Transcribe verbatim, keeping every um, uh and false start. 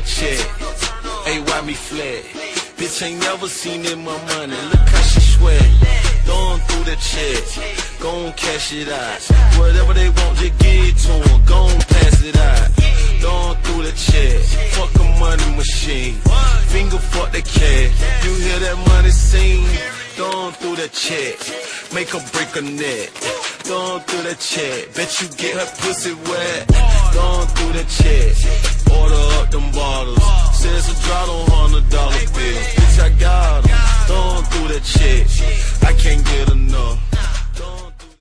check. Hey, why me flat? Bitch ain't never seen it, my money. Look how she sweat. Throwing through the check. Gon' cash it out. Whatever they want, just give it to them. Gon' pass it out. Throwing through the check. Fuck a money machine. Finger fuck the cash. You hear that money sing? Throwing through the check. Make her break her neck. Throwing through the check. Bet you get her pussy wet. Throwing through the check.